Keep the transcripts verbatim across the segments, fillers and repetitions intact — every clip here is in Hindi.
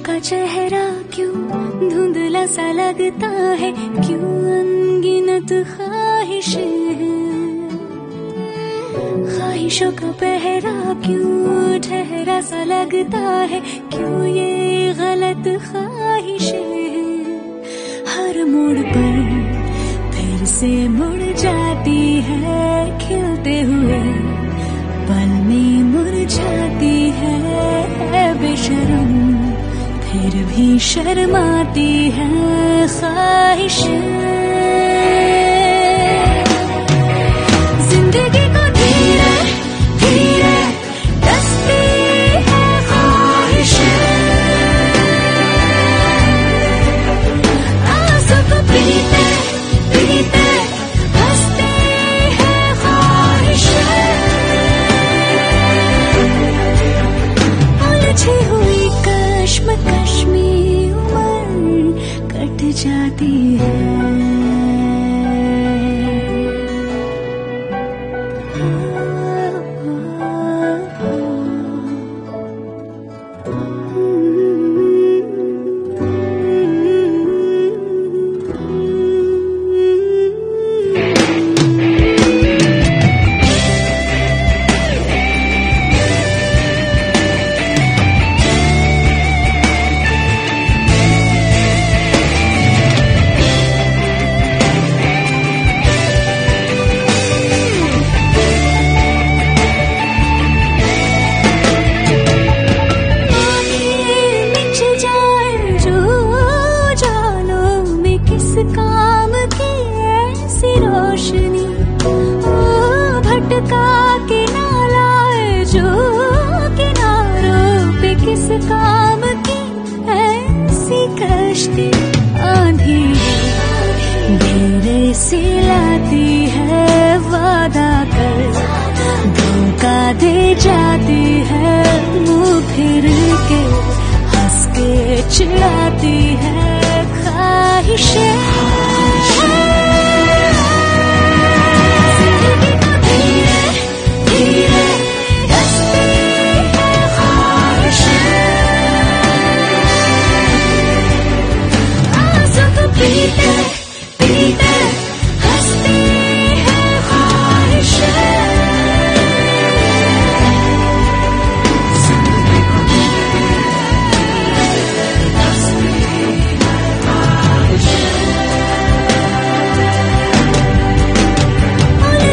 का चेहरा क्यों धुंधला सा लगता है, क्यों अनगिनत ख्वाहिशें, ख्वाहिशों का पहरा क्यों ठहरा सा लगता है, क्यों ये गलत ख्वाहिशें हर मोड़ पर फिर से मुड़ जाती है, खिलते हुए पल में मुरझाती है, बेशर्म फिर भी शर्माती है ख्वाहिशें। जिंदगी को धीरे धीरे डसती है ख्वाहिशें, आंसू को पीते पीते हंसती है ख्वाहिशें, उलझी हुई कश्मकश में उम्र कट जाती है। काम की ऐसी रोशनी ओ भटका के ना लाए जो किनारों पे, किस काम की ऐसी कश्ती आंधी धीरे सी लाती है, वादा कर धोखा दे जाती है, मुंह फिर के हंस के चिढ़ाती है ख्वाहिशें।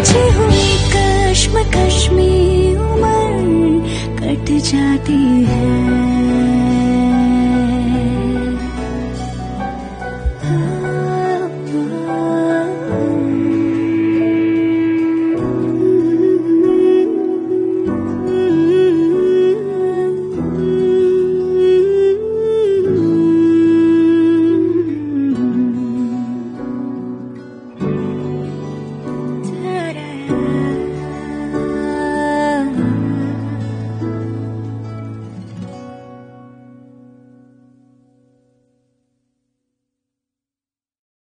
कश्मी उम्र कट जाती है।